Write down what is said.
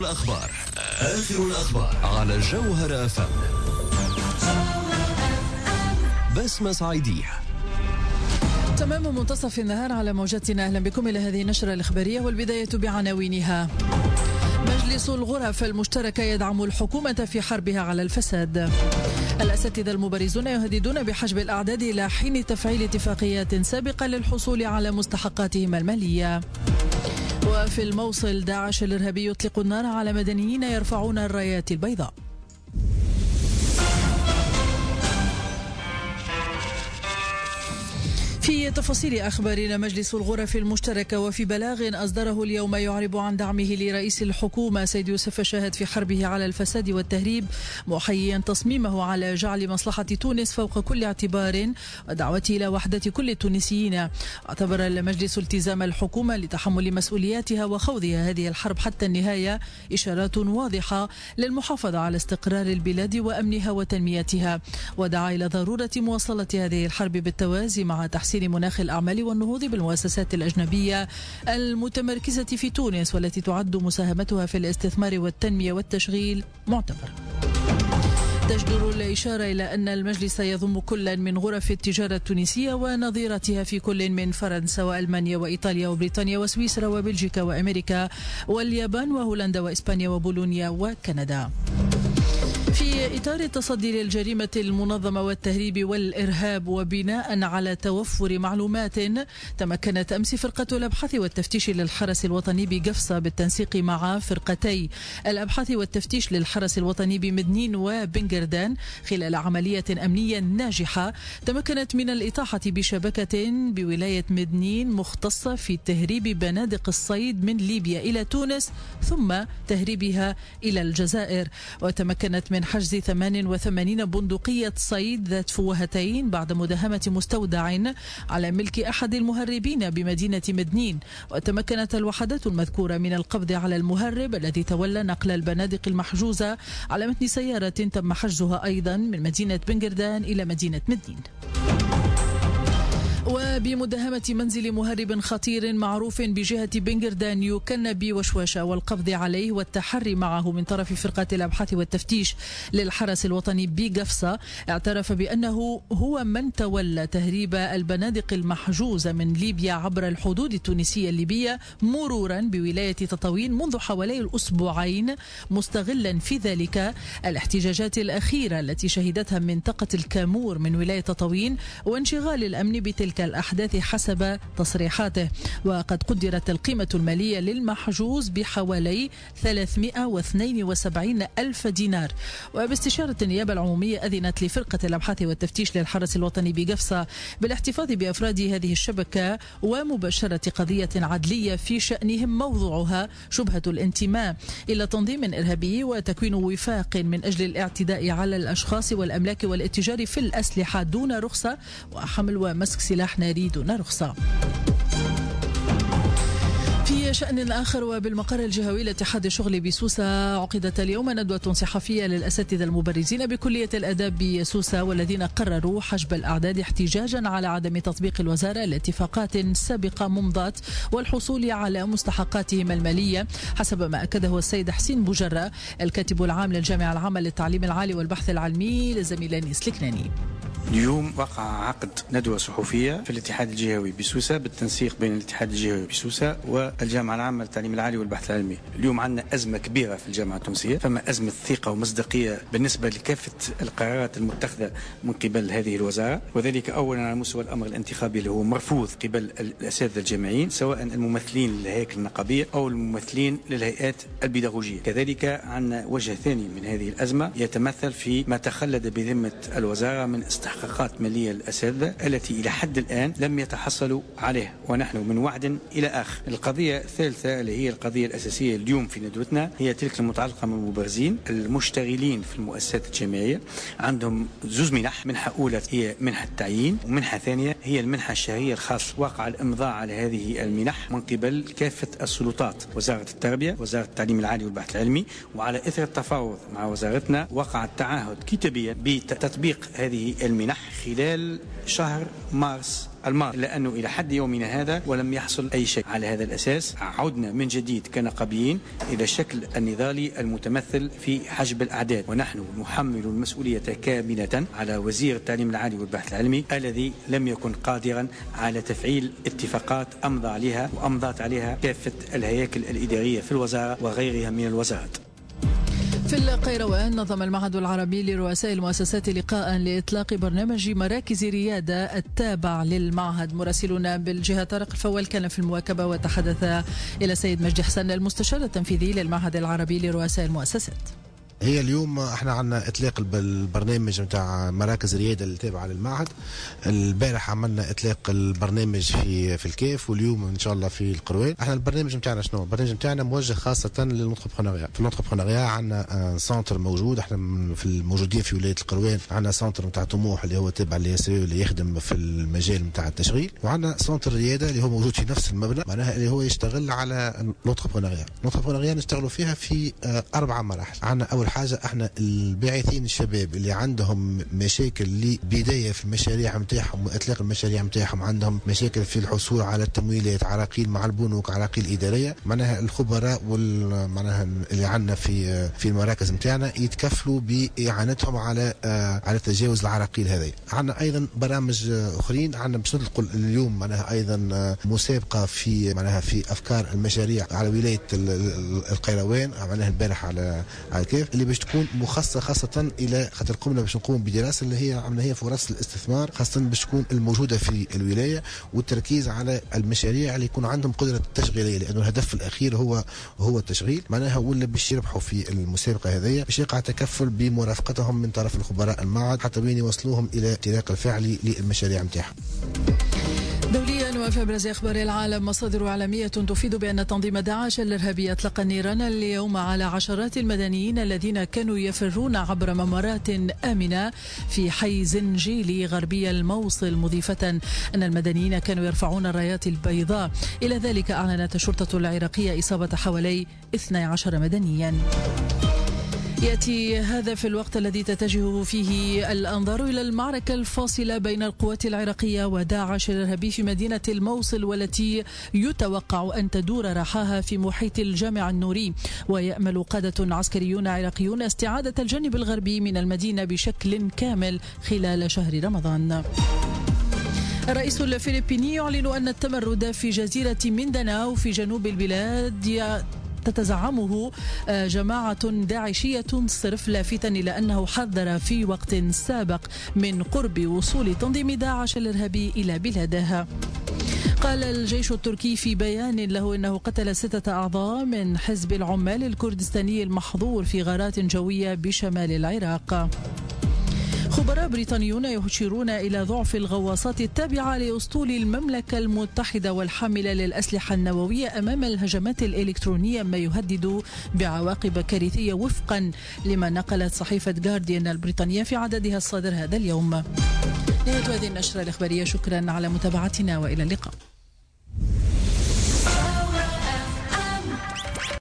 آخر الأخبار على الجوهرة FM. بسمة صعيدية. تمام منتصف النهار على موجاتنا. أهلا بكم إلى هذه النشرة الإخبارية، والبداية بعناوينها. مجلس الغرف المشتركة يدعم الحكومة في حربها على الفساد. الأساتذة المبارزون يهددون بحجب الأعداد إلى حين تفعيل اتفاقيات سابقة للحصول على مستحقاتهم المالية. وفي الموصل، داعش الإرهابي يطلق النار على مدنيين يرفعون الرايات البيضاء. في تفاصيل أخبارنا، مجلس الغرف المشتركة وفي بلاغ أصدره اليوم يعرب عن دعمه لرئيس الحكومة سيد يوسف الشاهد في حربه على الفساد والتهريب، محييا تصميمه على جعل مصلحة تونس فوق كل اعتبار ودعوته إلى وحدة كل التونسيين. اعتبر المجلس التزام الحكومة لتحمل مسؤولياتها وخوضها هذه الحرب حتى النهاية إشارات واضحة للمحافظة على استقرار البلاد وأمنها وتنميتها، ودعا إلى ضرورة مواصلة هذه الحرب بالتوازي مع تحسين مناخ الأعمال والنهوض بالمؤسسات الأجنبية المتمركزة في تونس، والتي تعد مساهمتها في الاستثمار والتنمية والتشغيل معتبر. تجدر الإشارة إلى أن المجلس يضم كل من غرف التجارة التونسية ونظيرتها في كل من فرنسا وألمانيا وإيطاليا وبريطانيا وسويسرا وبلجيكا وأمريكا واليابان وهولندا وإسبانيا وبولونيا وكندا. في إطار التصدي للجريمة المنظمة والتهريب والإرهاب وبناء على توفر معلومات، تمكنت أمس فرقة الأبحاث والتفتيش للحرس الوطني بقفصة بالتنسيق مع فرقتي الأبحاث والتفتيش للحرس الوطني بمدنين وبنغردان خلال عملية أمنية ناجحة تمكنت من الإطاحة بشبكة بولاية مدنين مختصة في تهريب بنادق الصيد من ليبيا إلى تونس ثم تهريبها إلى الجزائر. وتمكنت من حجز 88 بندقية صيد ذات فوهتين بعد مداهمة مستودع على ملك أحد المهربين بمدينة مدنين. وتمكنت الوحدات المذكورة من القبض على المهرب الذي تولى نقل البنادق المحجوزة على متن سيارة تم حجزها أيضا من مدينة بنغردان إلى مدينة مدنين. وبمداهمة منزل مهرب خطير معروف بجهة بنغردان يكن بوشوشة والقبض عليه والتحري معه من طرف فرقة الأبحاث والتفتيش للحرس الوطني بقفصة، اعترف بأنه هو من تولى تهريب البنادق المحجوزة من ليبيا عبر الحدود التونسية الليبية مرورا بولاية تطاوين منذ حوالي الأسبوعين، مستغلا في ذلك الاحتجاجات الأخيرة التي شهدتها منطقة الكامور من ولاية تطاوين وانشغال الأمن بتلك الأحداث حسب تصريحاته. وقد قدرت القيمة المالية للمحجوز بحوالي 372 ألف دينار. وباستشارة النيابة العمومية أذنت لفرقة الأبحاث والتفتيش للحرس الوطني بقفصة بالاحتفاظ بأفراد هذه الشبكة ومباشرة قضية عدلية في شأنهم موضوعها شبهة الانتماء إلى تنظيم إرهابي وتكوين وفاق من أجل الاعتداء على الأشخاص والأملاك والاتجار في الأسلحة دون رخصة وحمل ومسك سلاح ناري دون رخصة. في شأن آخر، وبالمقر الجهوي لاتحاد الشغل بسوسة عقدت اليوم ندوة صحفية للأساتذة المبارزين بكلية الآداب بسوسة والذين قرروا حجب الأعداد احتجاجا على عدم تطبيق الوزارة لاتفاقات سابقة ممضات والحصول على مستحقاتهم المالية، حسب ما أكده السيد حسين بوجرة الكاتب العام للجامعة العامة للتعليم العالي والبحث العلمي لزميلاني سلكناني. اليوم وقع عقد ندوة صحفية في الاتحاد الجهوي بسوسة بالتنسيق بين الاتحاد الجهوي بسوسة والجامعة العامة للتعليم العالي والبحث العلمي. اليوم عندنا أزمة كبيرة في الجامعة التونسية، فما أزمة ثقة ومصداقية بالنسبة لكافة القرارات المتخذة من قبل هذه الوزارة، وذلك أولا على مستوى الأمر الانتخابي اللي هو مرفوض قبل الأساتذة الجامعيين سواء الممثلين للهياكل النقابية أو الممثلين للهيئات البيداغوجية. كذلك عندنا وجه ثاني من هذه الأزمة يتمثل في ما تخلد بذمة الوزارة من استحقاقات مالية للأساتذة التي إلى حد الآن لم يتحصلوا عليها، ونحن من وعد إلى آخر. القضية الثالثة اللي هي القضية الأساسية اليوم في ندوتنا هي تلك المتعلقة بالمبارزين المشتغلين في المؤسسات الجامعية. عندهم زوز منح، منحة أولى هي منحة التعيين، ومنحة ثانية هي المنحة الشهرية الخاصة. وقع الإمضاء على هذه المنح من قبل كافة السلطات، وزارة التربية، وزارة التعليم العالي والبحث العلمي، وعلى إثر التفاوض مع وزارتنا وقع التعهد كتابيا بتطبيق هذه المنح خلال شهر مارس الماضي، لأنه إلى حد يومنا هذا ولم يحصل أي شيء. على هذا الأساس عدنا من جديد كنقابيين إلى الشكل النضالي المتمثل في حجب الأعداد، ونحن نحمل المسؤولية كاملة على وزير التعليم العالي والبحث العلمي الذي لم يكن قادرا على تفعيل اتفاقات أمضت عليها كافة الهياكل الإدارية في الوزارة وغيرها من الوزارات. في القيروان نظم المعهد العربي لرؤساء المؤسسات لقاء لإطلاق برنامج مراكز ريادة التابع للمعهد. مراسلنا بالجهة طارق الفوال كان في المواكبة وتحدث إلى سيد مجدي حسن المستشار التنفيذي للمعهد العربي لرؤساء المؤسسات. هي اليوم احنا عندنا اطلاق البرنامج نتاع مراكز الرياده اللي تابعه للمعهد. البارح عملنا اطلاق البرنامج في الكيف، واليوم ان شاء الله في القروان. احنا البرنامج نتاعنا شنو؟ البرنامج نتاعنا موجه خاصه للنطقبخونغيا. في النطقبخونغيا عندنا سنتر موجود، احنا في الموجودين في ولايه القروان عندنا سنتر نتاع طموح اللي هو تابع لليسري اللي يخدم في المجال نتاع التشغيل، وعندنا سنتر الرياده اللي هو موجود في نفس المبنى، معناها اللي هو يشتغل على النطقبخونغيا. النطقبخونغيا نشتغلوا فيها في 4 مراحل. عندنا اول حاجه احنا الباعثين الشباب اللي عندهم مشاكل لبدايه في المشاريع نتاعهم واطلاق المشاريع نتاعهم، عندهم مشاكل في الحصول على التمويلات، عراقيل مع البنوك، عراقيل اداريه، معناها الخبراء معناها اللي عندنا في المراكز نتاعنا يتكفلوا باعانتهم على تجاوز العراقيل هذه. عندنا ايضا برامج اخرين، عندنا باش نطلقوا اليوم معناها ايضا مسابقه في افكار المشاريع على ولايه القيروان، عملناها البارح على كيف، اللي باش تكون مخصصه خاصه الى خاطر قمنا باش نقوم بدراسه اللي هي عملنا هي فرص الاستثمار خاصه باش تكون الموجوده في الولايه، والتركيز على المشاريع اللي يكون عندهم قدره التشغيليه، لانه الهدف الاخير هو التشغيل معناها. ولا باش يربحوا في المسابقه هذه باش يقع تكفل بمرافقتهم من طرف الخبراء المعهد حتى وين يوصلوهم الى انطلاق الفعلي للمشاريع نتاعهم. دوليا وفي ابرز اخبار العالم، مصادر اعلاميه تفيد بان تنظيم داعش الارهابي اطلق النيران اليوم على عشرات المدنيين الذين كانوا يفرون عبر ممرات امنه في حي زنجيلي غربي الموصل، مضيفه ان المدنيين كانوا يرفعون الرايات البيضاء. الى ذلك اعلنت الشرطه العراقيه اصابه حوالي 12 مدنيا. يأتي هذا في الوقت الذي تتجه فيه الأنظار إلى المعركة الفاصلة بين القوات العراقية وداعش الإرهابي في مدينة الموصل، والتي يتوقع أن تدور رحاها في محيط الجامع النوري. ويأمل قادة عسكريون عراقيون استعادة الجانب الغربي من المدينة بشكل كامل خلال شهر رمضان. الرئيس الفلبيني يعلن أن التمرد في جزيرة مينداناو في جنوب البلاد تتزعمه جماعة داعشية صرف، لافتا إلى أنه حذر في وقت سابق من قرب وصول تنظيم داعش الإرهابي إلى بلادها. قال الجيش التركي في بيان له إنه قتل 6 أعضاء من حزب العمال الكردستاني المحظور في غارات جوية بشمال العراق. خبراء بريطانيون يشيرون إلى ضعف الغواصات التابعة لأسطول المملكة المتحدة والحاملة للأسلحة النووية أمام الهجمات الإلكترونية، ما يهدد بعواقب كارثية وفقا لما نقلت صحيفة جارديان البريطانية في عددها الصادر هذا اليوم. نهاية هذه النشرة الإخبارية، شكرا على متابعتنا وإلى اللقاء.